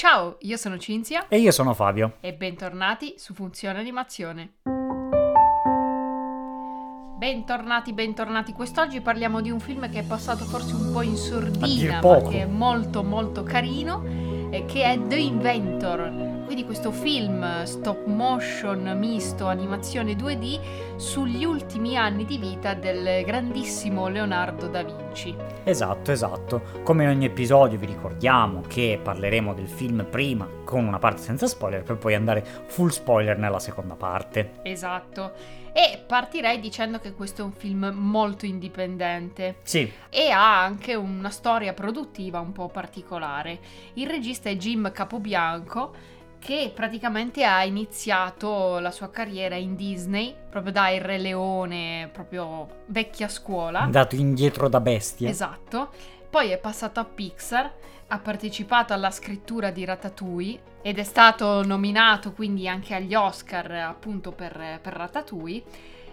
Ciao, io sono Cinzia E io sono Fabio. e bentornati su Funzione Animazione. Bentornati. Quest'oggi parliamo di un film che è passato forse un po' in A dir sordina, ma poco. che è molto carino, che è The Inventor. Quindi questo film stop motion misto animazione 2D sugli ultimi anni di vita del grandissimo Leonardo da Vinci. Esatto. Come in ogni episodio vi ricordiamo che parleremo del film prima con una parte senza spoiler per poi andare full spoiler nella seconda parte. Esatto. E partirei dicendo che questo è un film molto indipendente. Sì, E ha anche una storia produttiva un po' particolare. Il regista è Jim Capobianco, che praticamente ha iniziato la sua carriera in Disney, proprio da Il Re Leone, proprio vecchia scuola. andato indietro da bestia. Esatto. Poi è passato a Pixar, ha partecipato alla scrittura di Ratatouille ed è stato nominato quindi anche agli Oscar appunto per Ratatouille,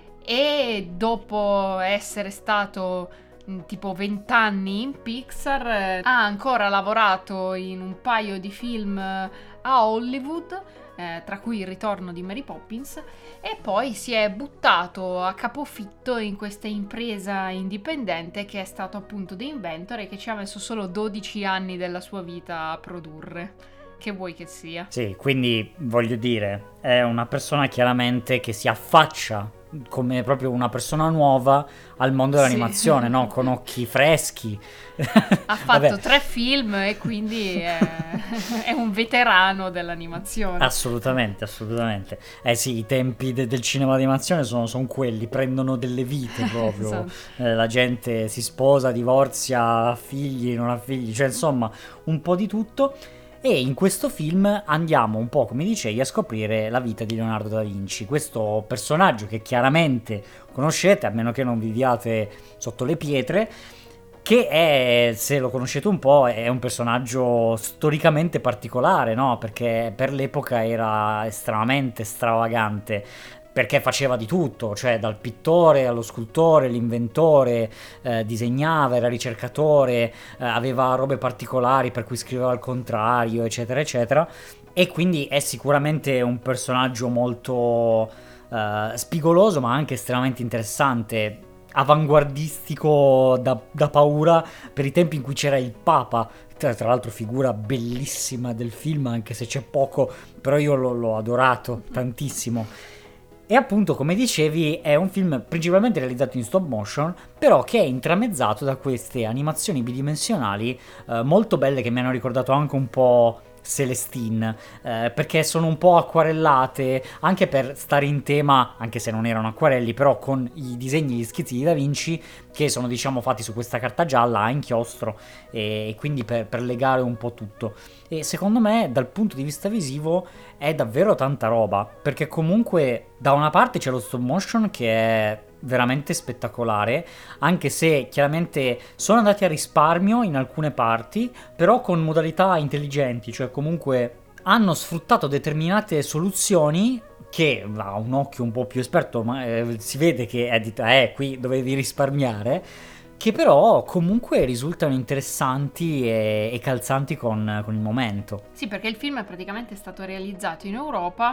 e dopo essere stato tipo 20 anni in Pixar ha ancora lavorato in un paio di film a Hollywood, tra cui Il ritorno di Mary Poppins, e poi si è buttato a capofitto in questa impresa indipendente che è stato appunto The Inventor e che ci ha messo solo 12 anni della sua vita a produrre. Che vuoi che sia? Sì, quindi voglio dire, è una persona chiaramente che si affaccia come proprio una persona nuova al mondo dell'animazione, Sì. no? Con occhi freschi. Ha fatto Vabbè. 3 film e quindi è un veterano dell'animazione. Assolutamente. Sì, i tempi del cinema d'animazione sono quelli, prendono delle vite proprio. Esatto. La gente si sposa, divorzia, ha figli, non ha figli, cioè insomma un po' di tutto. E in questo film andiamo un po', come dicevi, a scoprire la vita di Leonardo da Vinci, questo personaggio che chiaramente conoscete, a meno che non viviate sotto le pietre, che è, se lo conoscete un po', è un personaggio storicamente particolare, no? Perché per l'epoca era estremamente stravagante, perché faceva di tutto, cioè dal pittore allo scultore, l'inventore, disegnava, era ricercatore, aveva robe particolari per cui scriveva al contrario, eccetera. E quindi è sicuramente un personaggio molto spigoloso, ma anche estremamente interessante, avanguardistico da paura per i tempi in cui c'era il Papa. Tra l'altro figura bellissima del film, anche se c'è poco, però io l'ho adorato tantissimo. E appunto, come dicevi, è un film principalmente realizzato in stop motion, però che è intramezzato da queste animazioni bidimensionali molto belle, che mi hanno ricordato anche un po' Celestine, perché sono un po' acquarellate, anche per stare in tema, anche se non erano acquarelli, però con i disegni e gli schizzi di Da Vinci, che sono diciamo fatti su questa carta gialla a inchiostro, e quindi per legare un po' tutto. E secondo me, dal punto di vista visivo, è davvero tanta roba, perché comunque da una parte c'è lo stop motion che è veramente spettacolare, anche se chiaramente sono andati a risparmio in alcune parti, però con modalità intelligenti, cioè comunque hanno sfruttato determinate soluzioni che a un occhio un po' più esperto si vede che è qui dovevi risparmiare, che però comunque risultano interessanti e calzanti con il momento. Sì, perché il film è praticamente stato realizzato in Europa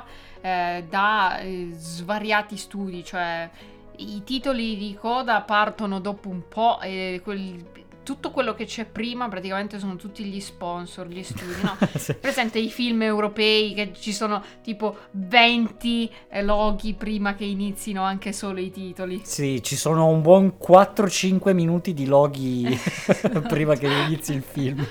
da svariati studi, cioè i titoli di coda partono dopo un po' e tutto quello che c'è prima praticamente sono tutti gli sponsor, gli studi, no? Sì. Presente i film europei che ci sono tipo 20 loghi prima che inizino anche solo i titoli. Sì, ci sono un buon 4-5 minuti di loghi prima che inizi il film.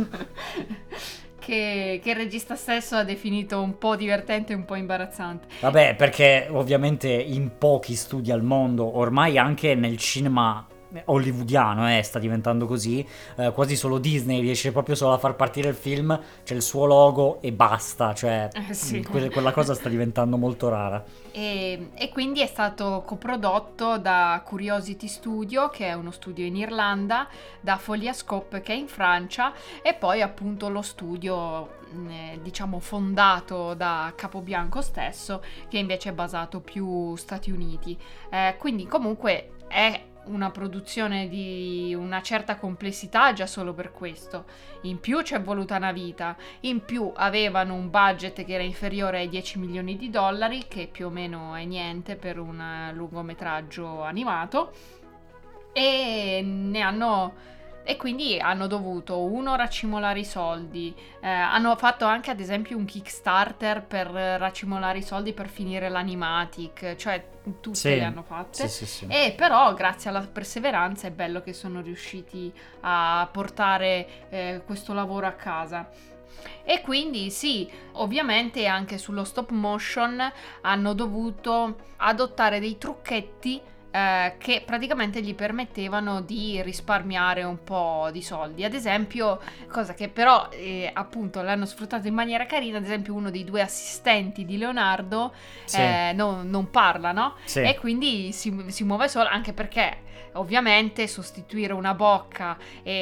Che il regista stesso ha definito un po' divertente e un po' imbarazzante. Vabbè, perché ovviamente in pochi studi al mondo, ormai anche nel cinema hollywoodiano sta diventando così, quasi solo Disney riesce proprio solo a far partire il film, c'è il suo logo e basta, cioè Sì. quella cosa sta diventando molto rara. E quindi è stato coprodotto da Curiosity Studio, che è uno studio in Irlanda, da Foliascope, che è in Francia, e poi appunto lo studio diciamo fondato da Capobianco stesso, che invece è basato più Stati Uniti. Quindi comunque è una produzione di una certa complessità già solo per questo. In più ci è voluta una vita, in più avevano un budget che era inferiore ai 10 milioni di dollari, che più o meno è niente per un lungometraggio animato, e quindi hanno dovuto racimolare i soldi, hanno fatto anche ad esempio un Kickstarter per racimolare i soldi per finire l'animatic, cioè tutte Sì, le hanno fatte. sì. E però grazie alla perseveranza è bello che sono riusciti a portare questo lavoro a casa. E quindi sì, ovviamente anche sullo stop motion hanno dovuto adottare dei trucchetti che praticamente gli permettevano di risparmiare un po' di soldi. Ad esempio, cosa che però appunto l'hanno sfruttato in maniera carina, ad esempio uno dei due assistenti di Leonardo Sì. non parla, no? Sì. E quindi si muove solo, anche perché ovviamente sostituire una bocca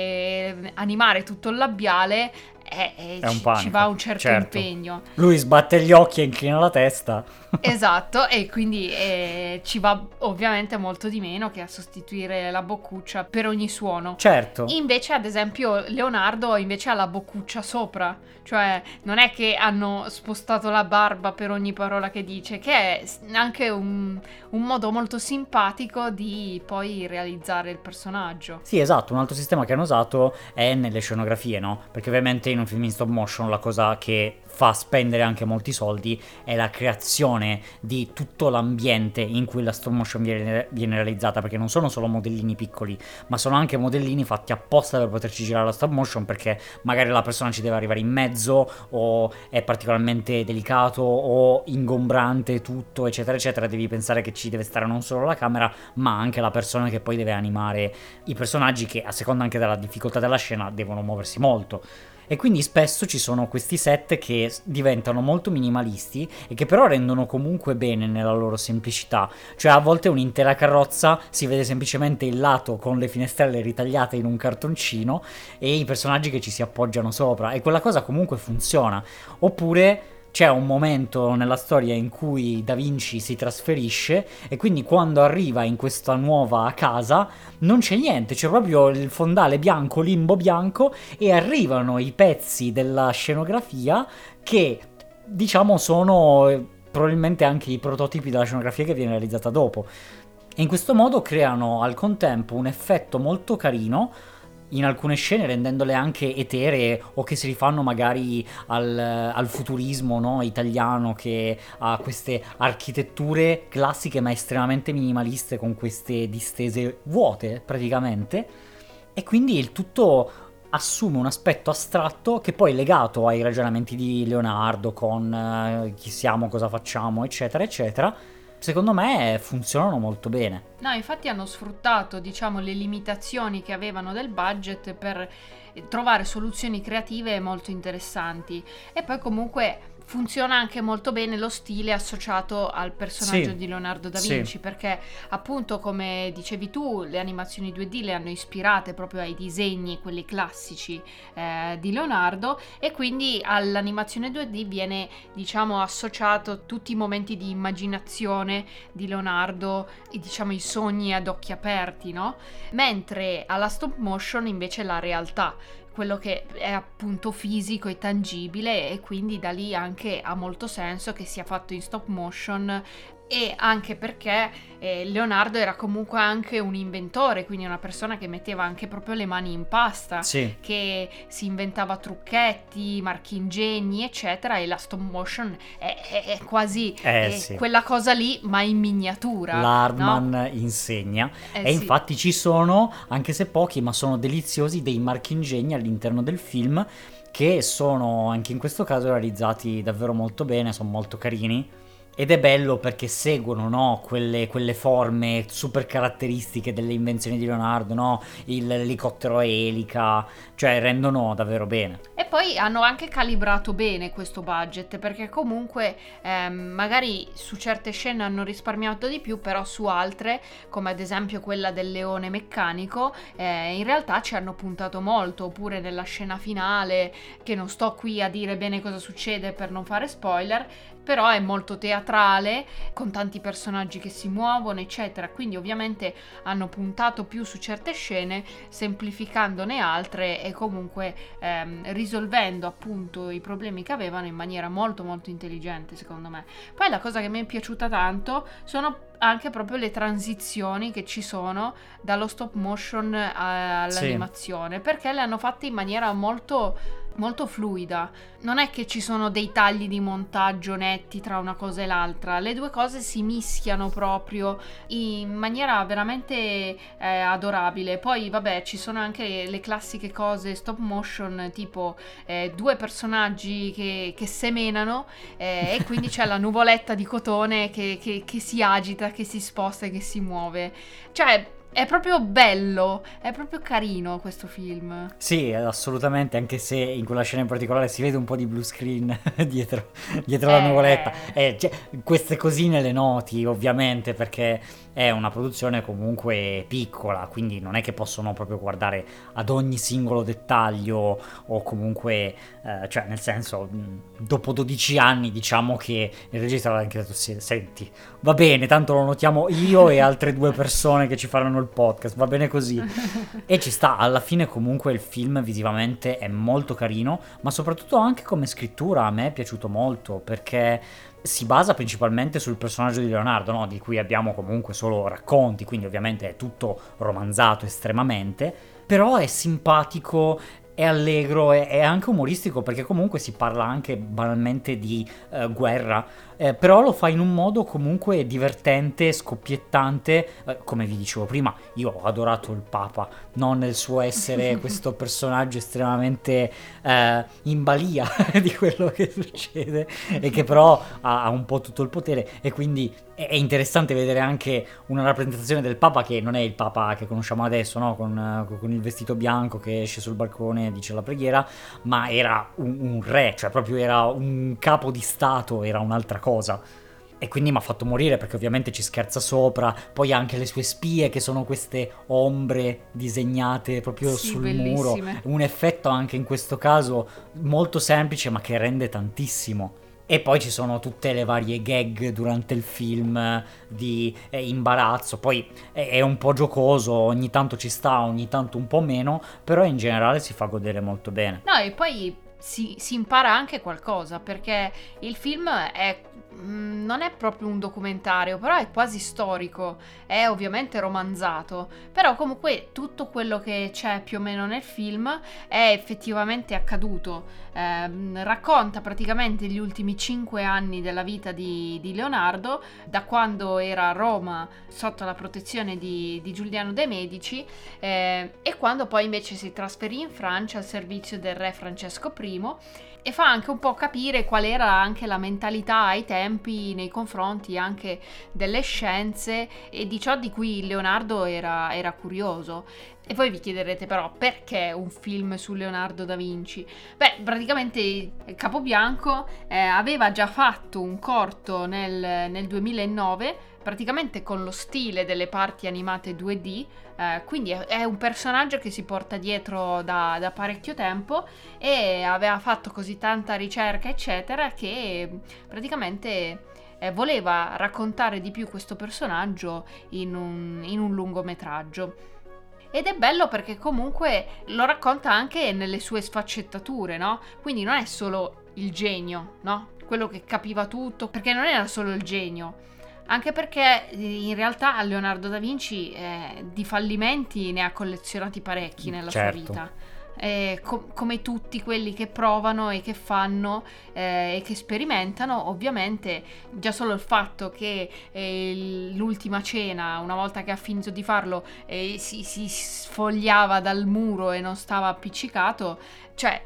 e animare tutto il labiale È un panico, ci va un certo certo. impegno. Lui sbatte gli occhi e inclina la testa. Esatto, e quindi ci va ovviamente molto di meno che a sostituire la boccuccia per ogni suono. Certo. Invece, ad esempio, Leonardo invece ha la boccuccia sopra, cioè non è che hanno spostato la barba per ogni parola che dice, che è anche un modo molto simpatico di poi realizzare il personaggio. Sì, esatto, un altro sistema che hanno usato è nelle scenografie, no? Perché ovviamente in un film in stop motion la cosa che fa spendere anche molti soldi è la creazione di tutto l'ambiente in cui la stop motion viene realizzata, perché non sono solo modellini piccoli, ma sono anche modellini fatti apposta per poterci girare la stop motion, perché magari la persona ci deve arrivare in mezzo o è particolarmente delicato o ingombrante tutto, eccetera eccetera. Devi pensare che ci deve stare non solo la camera ma anche la persona che poi deve animare i personaggi, che a seconda anche della difficoltà della scena devono muoversi molto. E quindi spesso ci sono questi set che diventano molto minimalisti e che però rendono comunque bene nella loro semplicità. Cioè a volte un'intera carrozza si vede semplicemente il lato con le finestrelle ritagliate in un cartoncino e i personaggi che ci si appoggiano sopra, e quella cosa comunque funziona. Oppure c'è un momento nella storia in cui Da Vinci si trasferisce e quindi quando arriva in questa nuova casa non c'è niente, c'è proprio il fondale bianco, limbo bianco, e arrivano i pezzi della scenografia che diciamo sono probabilmente anche i prototipi della scenografia che viene realizzata dopo. E in questo modo creano al contempo un effetto molto carino in alcune scene, rendendole anche eteree, o che si rifanno magari al futurismo, no? Italiano, che ha queste architetture classiche ma estremamente minimaliste, con queste distese vuote praticamente, e quindi il tutto assume un aspetto astratto che poi, legato ai ragionamenti di Leonardo con chi siamo, cosa facciamo, eccetera eccetera, secondo me funzionano molto bene. No, infatti hanno sfruttato, diciamo, le limitazioni che avevano del budget per trovare soluzioni creative molto interessanti. E poi comunque funziona anche molto bene lo stile associato al personaggio Sì, di Leonardo da sì. Vinci, perché appunto, come dicevi tu, le animazioni 2D le hanno ispirate proprio ai disegni, quelli classici di Leonardo, e quindi all'animazione 2D viene, diciamo, associato tutti i momenti di immaginazione di Leonardo e, diciamo, i sogni ad occhi aperti, no? Mentre alla stop motion invece la realtà, quello che è appunto fisico e tangibile, e quindi da lì anche ha molto senso che sia fatto in stop motion, e anche perché Leonardo era comunque anche un inventore, quindi una persona che metteva anche proprio le mani in pasta, Sì. che si inventava trucchetti, marchingegni eccetera, e la stop motion è quasi Sì. quella cosa lì ma in miniatura. L'Hardman no? insegna, Eh e sì. infatti ci sono, anche se pochi, ma sono deliziosi, dei marchingegni all'interno del film, che sono anche in questo caso realizzati davvero molto bene, sono molto carini. Ed è bello perché seguono, no, quelle forme super caratteristiche delle invenzioni di Leonardo, no? L'elicottero a elica, cioè rendono davvero bene. E poi hanno anche calibrato bene questo budget, perché comunque magari su certe scene hanno risparmiato di più, però su altre, come ad esempio quella del leone meccanico, in realtà ci hanno puntato molto. Oppure nella scena finale, che non sto qui a dire bene cosa succede per non fare spoiler, però è molto teatrale, teatrale, con tanti personaggi che si muovono, eccetera. Quindi ovviamente hanno puntato più su certe scene, semplificandone altre e comunque risolvendo appunto i problemi che avevano in maniera molto molto intelligente, secondo me. Poi la cosa che mi è piaciuta tanto sono anche proprio le transizioni che ci sono dallo stop motion all'animazione, perché le hanno fatte in maniera molto molto fluida. Non è che ci sono dei tagli di montaggio netti tra una cosa e l'altra, le due cose si mischiano proprio in maniera veramente adorabile. Poi vabbè, ci sono anche le classiche cose stop motion, tipo due personaggi che semenano e quindi c'è la nuvoletta di cotone che si agita, che si sposta e che si muove. Cioè è proprio bello, è proprio carino questo film. Sì, assolutamente, anche se in quella scena in particolare si vede un po' di blue screen dietro la nuvoletta. Cioè, queste cosine le noti ovviamente perché è una produzione comunque piccola, quindi non è che possono proprio guardare ad ogni singolo dettaglio o comunque, cioè nel senso, dopo 12 anni diciamo che il regista aveva anche detto senti, va bene, tanto lo notiamo io e altre 2 persone che ci faranno il podcast, va bene così. E ci sta, alla fine comunque il film visivamente è molto carino, ma soprattutto anche come scrittura a me è piaciuto molto, perché si basa principalmente sul personaggio di Leonardo, no? Di cui abbiamo comunque solo racconti, quindi ovviamente è tutto romanzato estremamente, però è simpatico, è allegro, è anche umoristico, perché comunque si parla anche banalmente di guerra, però lo fa in un modo comunque divertente, scoppiettante. Come vi dicevo prima, io ho adorato il Papa, non nel suo essere questo personaggio estremamente in balia di quello che succede e che però ha un po' tutto il potere, e quindi è interessante vedere anche una rappresentazione del Papa che non è il Papa che conosciamo adesso, no? Con il vestito bianco che esce sul balcone e dice la preghiera, ma era un re, cioè proprio era un capo di stato, era un'altra cosa. E quindi mi ha fatto morire, perché ovviamente ci scherza sopra, poi ha anche le sue spie che sono queste ombre disegnate proprio sul bellissime muro, un effetto anche in questo caso molto semplice ma che rende tantissimo. E poi ci sono tutte le varie gag durante il film di imbarazzo, poi è un po' giocoso, ogni tanto ci sta, ogni tanto un po' meno, però in generale si fa godere molto bene. No, e poi si impara anche qualcosa, perché il film non è proprio un documentario, però è quasi storico, è ovviamente romanzato, però comunque tutto quello che c'è più o meno nel film è effettivamente accaduto. Racconta praticamente gli ultimi 5 anni della vita di Leonardo, da quando era a Roma sotto la protezione di Giuliano de' Medici, e quando poi invece si trasferì in Francia al servizio del re Francesco I, e fa anche un po' capire qual era anche la mentalità ai tempi nei confronti anche delle scienze e di ciò di cui Leonardo era curioso. E voi vi chiederete però perché un film su Leonardo da Vinci? Beh, praticamente Capobianco aveva già fatto un corto nel 2009, praticamente con lo stile delle parti animate 2D, quindi è un personaggio che si porta dietro da parecchio tempo e aveva fatto così tanta ricerca eccetera che praticamente voleva raccontare di più questo personaggio in un lungometraggio. Ed è bello perché comunque lo racconta anche nelle sue sfaccettature, no? Quindi non è solo il genio, no? Quello che capiva tutto, perché non era solo il genio. Anche perché in realtà Leonardo da Vinci di fallimenti ne ha collezionati parecchi nella sua vita. Come tutti quelli che provano e che fanno e che sperimentano, ovviamente già solo il fatto che l'ultima cena, una volta che ha finito di farlo, si sfogliava dal muro e non stava appiccicato, cioè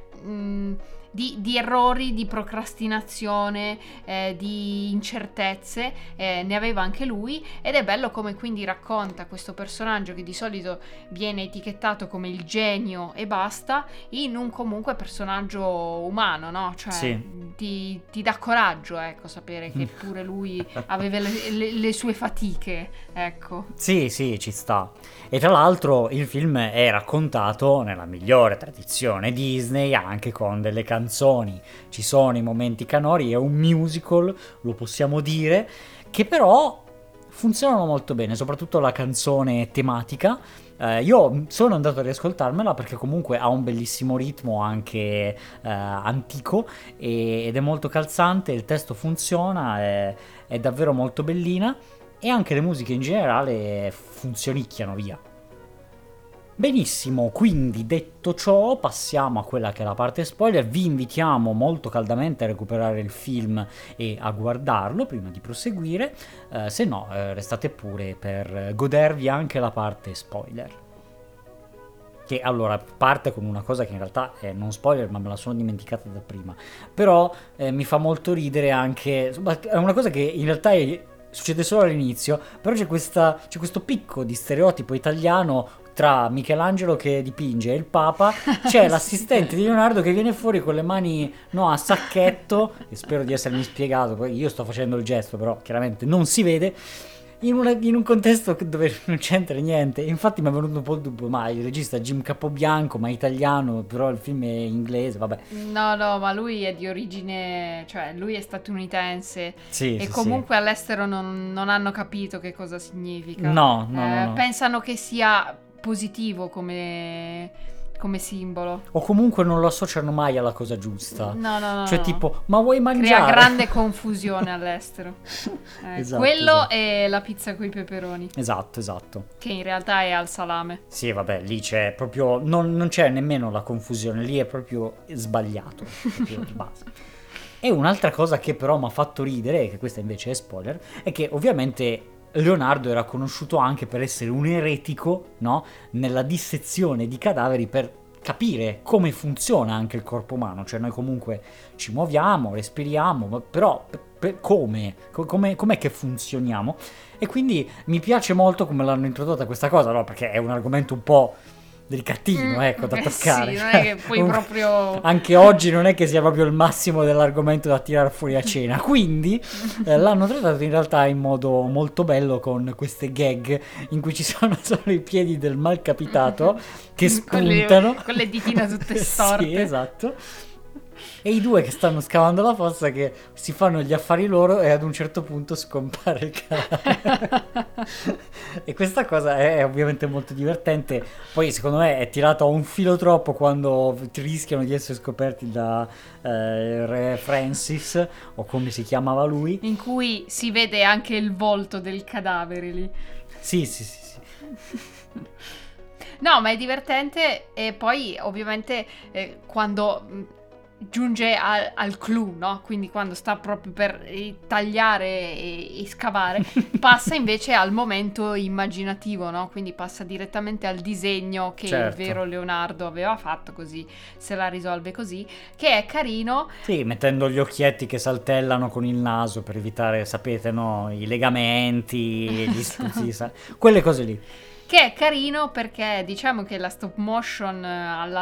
di errori, di procrastinazione, di incertezze ne aveva anche lui, ed è bello come quindi racconta questo personaggio che di solito viene etichettato come il genio e basta, in un comunque personaggio umano, no? Cioè Sì. ti dà coraggio, ecco, sapere che pure lui aveva le sue fatiche, ecco. Sì, ci sta. E tra l'altro il film è raccontato nella migliore tradizione Disney, anche con delle canzoni canzoni, ci sono i momenti canori, è un musical, lo possiamo dire, che però funzionano molto bene, soprattutto la canzone tematica. Io sono andato a riascoltarmela perché comunque ha un bellissimo ritmo anche antico ed è molto calzante, il testo funziona, è davvero molto bellina e anche le musiche in generale funzionicchiano via. Benissimo, quindi detto ciò passiamo a quella che è la parte spoiler, vi invitiamo molto caldamente a recuperare il film e a guardarlo prima di proseguire, se no restate pure per godervi anche la parte spoiler. Che allora parte con una cosa che in realtà è non spoiler, ma me la sono dimenticata da prima, però mi fa molto ridere anche, è una cosa che in realtà succede solo all'inizio, però c'è questo picco di stereotipo italiano tra Michelangelo che dipinge e il Papa, c'è l'assistente di Leonardo che viene fuori con le mani a sacchetto, e spero di essermi spiegato, poi io sto facendo il gesto, però chiaramente non si vede, in un contesto dove non c'entra niente. Infatti mi è venuto un po' il dubbio, ma il regista è Jim Capobianco, ma è italiano, però il film è inglese, vabbè. No, ma lui è di origine, cioè lui è statunitense, Sì, e sì, comunque all'estero non hanno capito che cosa significa. No. Pensano che sia positivo come simbolo. O comunque non lo associano mai alla cosa giusta. No. Cioè tipo, ma vuoi mangiare? Crea grande confusione all'estero. Esatto, quello esatto. è la pizza coi peperoni. Esatto. Che in realtà è al salame. Sì, vabbè, lì c'è proprio, non c'è nemmeno la confusione, lì è proprio sbagliato, proprio di base. E un'altra cosa che però mi ha fatto ridere, che questa invece è spoiler, è che ovviamente Leonardo era conosciuto anche per essere un eretico, no? Nella dissezione di cadaveri per capire come funziona anche il corpo umano, cioè noi comunque ci muoviamo, respiriamo, ma però com'è che funzioniamo? E quindi mi piace molto come l'hanno introdotta questa cosa, no? Perché è un argomento un po' delicatino, ecco, da toccare. Sì, non è che poi proprio... Anche oggi non è che sia proprio il massimo dell'argomento da tirar fuori a cena, quindi l'hanno trattato in realtà in modo molto bello con queste gag in cui ci sono solo i piedi del malcapitato che spuntano. Con le ditine tutte storte. Sì, esatto. E i due che stanno scavando la fossa che si fanno gli affari loro e ad un certo punto scompare il cadavere. E questa cosa è ovviamente molto divertente. Poi secondo me è tirato a un filo troppo quando rischiano di essere scoperti da Re Francis, o come si chiamava lui. In cui si vede anche il volto del cadavere lì. Sì. No, ma è divertente, e poi ovviamente quando giunge al clou, no? Quindi quando sta proprio per tagliare e scavare, passa invece al momento immaginativo, no? Quindi passa direttamente al disegno che Certo. il vero Leonardo aveva fatto, così se la risolve così, che è carino. Sì, mettendo gli occhietti che saltellano con il naso per evitare, sapete, no? I legamenti, gli spruzzi, quelle cose lì. Che è carino perché diciamo che la stop motion alla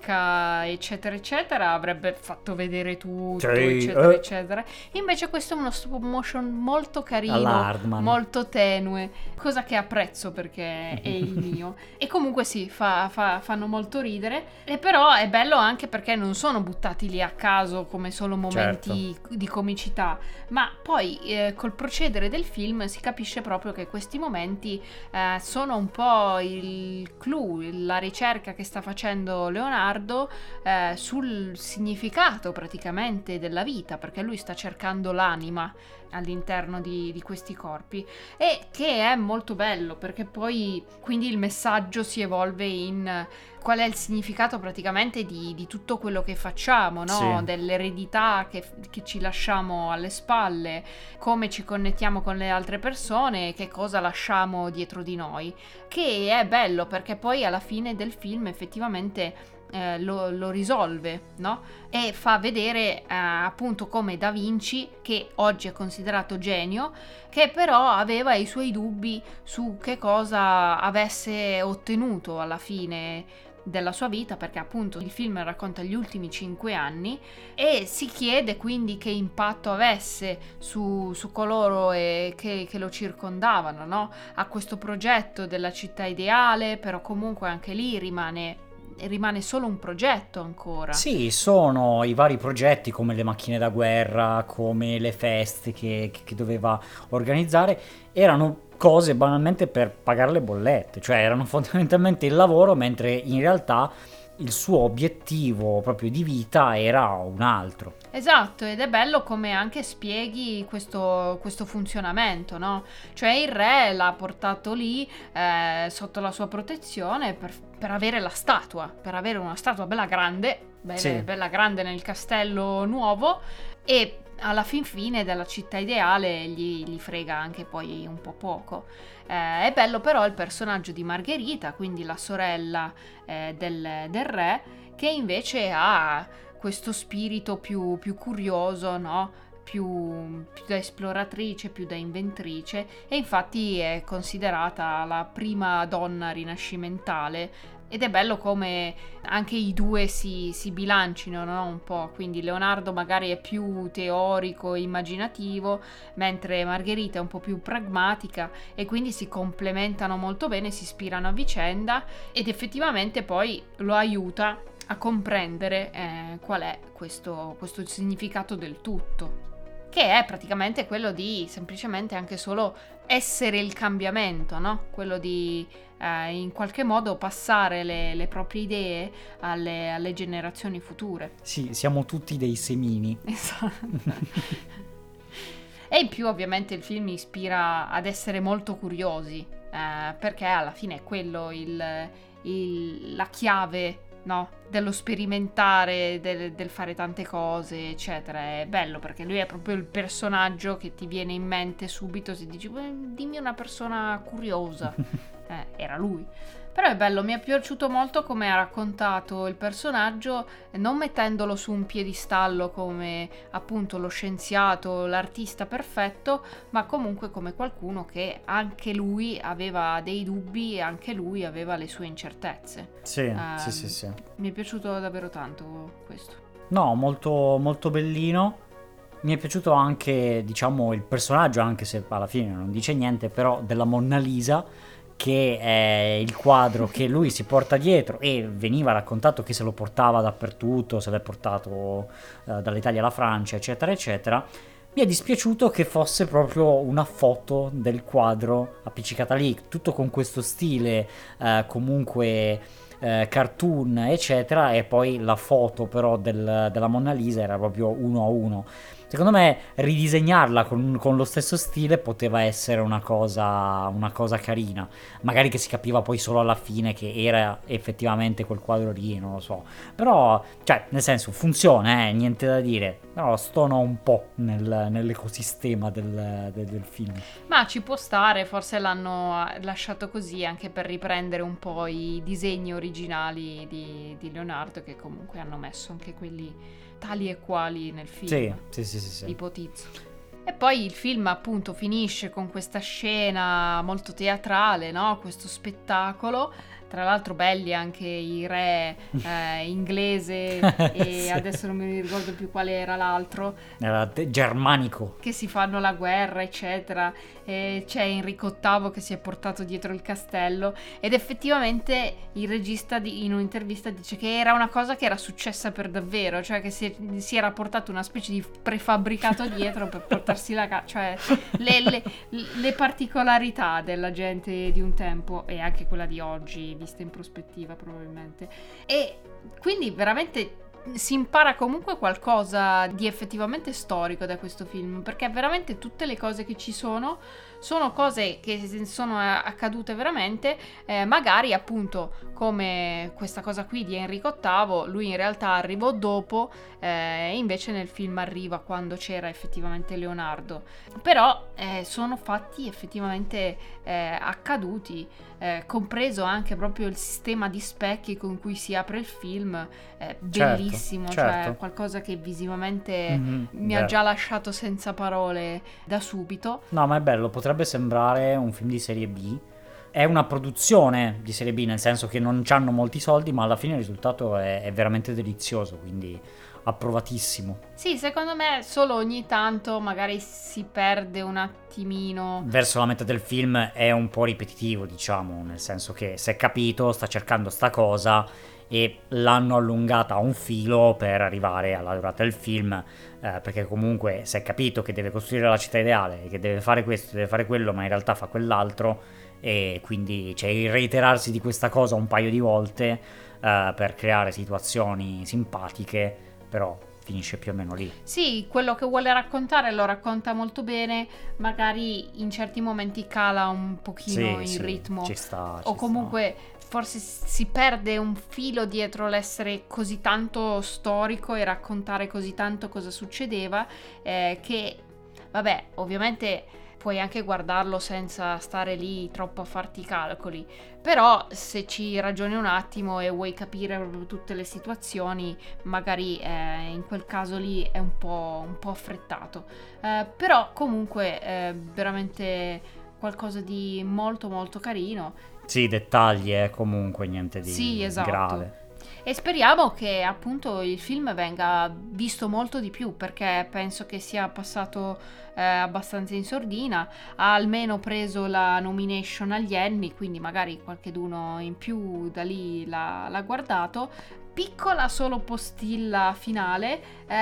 Laika eccetera eccetera avrebbe fatto vedere tutto, Sì, eccetera eccetera. Invece questo è uno stop motion molto carino, Alla Hardman. molto tenue, cosa che apprezzo perché è il mio. E comunque sì, fanno molto ridere, e però è bello anche perché non sono buttati lì a caso come solo momenti di comicità, ma poi col procedere del film si capisce proprio che questi momenti sono un po' il clou, la ricerca che sta facendo Leonardo sul significato praticamente della vita, perché lui sta cercando l'anima all'interno di questi corpi, e che è molto bello perché poi quindi il messaggio si evolve in qual è il significato praticamente di tutto quello che facciamo, no? Sì. Dell'eredità che ci lasciamo alle spalle, come ci connettiamo con le altre persone, che cosa lasciamo dietro di noi, che è bello perché poi alla fine del film effettivamente lo risolve, no? E fa vedere appunto come Da Vinci, che oggi è considerato genio, che però aveva i suoi dubbi su che cosa avesse ottenuto alla fine della sua vita, perché appunto il film racconta gli ultimi 5 anni e si chiede quindi che impatto avesse su coloro che lo circondavano, no? Ha questo progetto della città ideale, però comunque anche lì rimane rimane solo un progetto ancora. Sì, sono i vari progetti come le macchine da guerra, come le feste che doveva organizzare, erano cose banalmente per pagare le bollette, cioè erano fondamentalmente il lavoro, mentre in realtà il suo obiettivo proprio di vita era un altro. Esatto, ed è bello come anche spieghi questo funzionamento, no? Cioè il re l'ha portato lì sotto la sua protezione per avere la statua, per avere una statua bella grande, Sì. bella grande nel castello nuovo, e alla fin fine della città ideale gli frega anche poi un po' poco. È bello però il personaggio di Margherita, quindi la sorella del re, che invece ha questo spirito più curioso, no? Più da esploratrice, più da inventrice, e infatti è considerata la prima donna rinascimentale. Ed è bello come anche i due si bilancino, no? Un po', quindi Leonardo magari è più teorico, immaginativo, mentre Margherita è un po' più pragmatica, e quindi si complementano molto bene, si ispirano a vicenda, ed effettivamente poi lo aiuta a comprendere qual è questo significato del tutto, che è praticamente quello di semplicemente anche solo essere il cambiamento, no? Quello di in qualche modo passare le proprie idee alle generazioni future. Sì, siamo tutti dei semini. Esatto. E in più ovviamente il film ispira ad essere molto curiosi, perché alla fine è quello la chiave, no? Dello sperimentare, del fare tante cose, eccetera. È bello perché lui è proprio il personaggio che ti viene in mente subito se dici dimmi una persona curiosa. Era lui. Però è bello, mi è piaciuto molto come ha raccontato il personaggio, non mettendolo su un piedistallo come appunto lo scienziato, l'artista perfetto, ma comunque come qualcuno che anche lui aveva dei dubbi e anche lui aveva le sue incertezze. Sì, sì. Mi è piaciuto davvero tanto questo. No, molto, molto bellino. Mi è piaciuto anche, diciamo, il personaggio, anche se alla fine non dice niente, però della Monna Lisa, che è il quadro che lui si porta dietro, e veniva raccontato che se lo portava dappertutto, se l'è portato dall'Italia alla Francia, eccetera, eccetera. Mi è dispiaciuto che fosse proprio una foto del quadro appiccicata lì, tutto con questo stile comunque cartoon, eccetera, e poi la foto però della Monna Lisa era proprio uno a uno. Secondo me ridisegnarla con lo stesso stile poteva essere una cosa carina. Magari che si capiva poi solo alla fine che era effettivamente quel quadro lì, non lo so. Però, cioè, nel senso, funziona, niente da dire. Però stona un po' nell'ecosistema del film. Ma ci può stare, forse l'hanno lasciato così anche per riprendere un po' i disegni originali di Leonardo, che comunque hanno messo anche quelli tali e quali nel film. Sì. Ipotizzo. E poi il film appunto finisce con questa scena molto teatrale, no? Questo spettacolo. Tra l'altro belli anche i re inglese e Sì. adesso non mi ricordo più quale era l'altro. Era germanico. Che si fanno la guerra, eccetera. E c'è Enrico VIII che si è portato dietro il castello, ed effettivamente il regista in un'intervista dice che era una cosa che era successa per davvero, cioè che si era portato una specie di prefabbricato dietro per portarsi cioè le particolarità della gente di un tempo e anche quella di oggi vista in prospettiva probabilmente. E quindi veramente si impara comunque qualcosa di effettivamente storico da questo film, perché veramente tutte le cose che ci sono cose che sono accadute veramente, magari appunto come questa cosa qui di Enrico VIII, lui in realtà arrivò dopo, e invece nel film arriva quando c'era effettivamente Leonardo, però sono fatti effettivamente accaduti, compreso anche proprio il sistema di specchi con cui si apre il film, bellissimo, certo. Cioè qualcosa che visivamente mi ha vero. già lasciato senza parole da subito. No, ma è bello, potrebbe sembrare un film di serie B. È una produzione di serie B, nel senso che non c'hanno molti soldi, ma alla fine il risultato è veramente delizioso, quindi approvatissimo. Sì, secondo me solo ogni tanto magari si perde un attimino. Verso la metà del film è un po' ripetitivo, diciamo, nel senso che si è capito, sta cercando sta cosa e l'hanno allungata a un filo per arrivare alla durata del film, perché comunque si è capito che deve costruire la città ideale, che deve fare questo, deve fare quello, ma in realtà fa quell'altro, e quindi c'è il reiterarsi di questa cosa un paio di volte per creare situazioni simpatiche, però finisce più o meno lì. Sì, quello che vuole raccontare lo racconta molto bene, magari in certi momenti cala un pochino il ritmo, ci sta, o comunque forse si perde un filo dietro l'essere così tanto storico e raccontare così tanto cosa succedeva, che vabbè, ovviamente puoi anche guardarlo senza stare lì troppo a farti i calcoli, però se ci ragioni un attimo e vuoi capire proprio tutte le situazioni, magari in quel caso lì è un po' affrettato, però comunque veramente qualcosa di molto molto carino. Sì, dettagli, comunque niente di sì, esatto. grave. E speriamo che appunto il film venga visto molto di più, perché penso che sia passato abbastanza in sordina, ha almeno preso la nomination agli Emmy, quindi magari qualcheduno in più da lì l'ha guardato. Piccola solo postilla finale,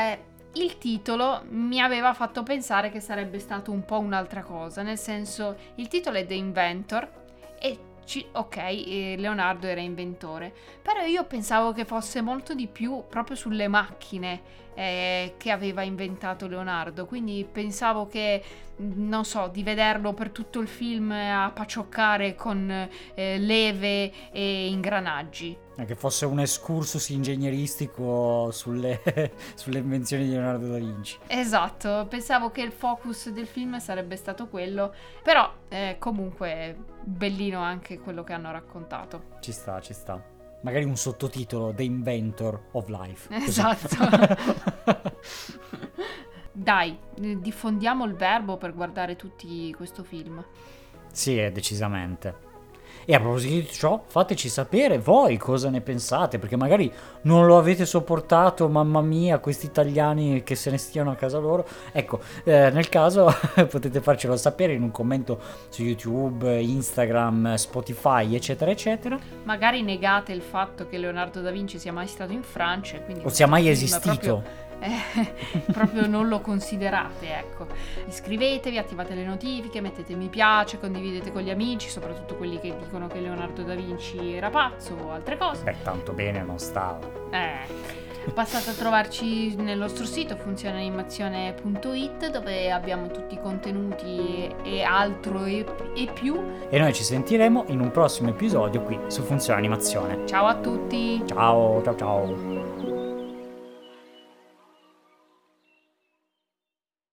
il titolo mi aveva fatto pensare che sarebbe stato un po' un'altra cosa, nel senso, il titolo è The Inventor e ok, Leonardo era inventore, però io pensavo che fosse molto di più proprio sulle macchine che aveva inventato Leonardo, quindi pensavo che, non so, di vederlo per tutto il film a pacioccare con leve e ingranaggi. Che fosse un excursus ingegneristico sulle invenzioni di Leonardo da Vinci. Esatto, pensavo che il focus del film sarebbe stato quello, però comunque bellino anche quello che hanno raccontato. Ci sta. Magari un sottotitolo, The Inventor of Life. Esatto. Dai, diffondiamo il verbo per guardare tutti questo film. Sì, decisamente. E a proposito di ciò, fateci sapere voi cosa ne pensate, perché magari non lo avete sopportato, mamma mia, questi italiani che se ne stiano a casa loro. Ecco, nel caso potete farcelo sapere in un commento su YouTube, Instagram, Spotify, eccetera, eccetera. Magari negate il fatto che Leonardo da Vinci sia mai stato in Francia, quindi o sia mai esistito. Proprio non lo considerate, ecco. Iscrivetevi, attivate le notifiche, mettete mi piace, condividete con gli amici, soprattutto quelli che dicono che Leonardo da Vinci era pazzo o altre cose. Beh, tanto bene non stava. Passate a trovarci nel nostro sito funzioneanimazione.it, dove abbiamo tutti i contenuti e altro e più. E noi ci sentiremo in un prossimo episodio qui su Funzione Animazione. Ciao a tutti! Ciao.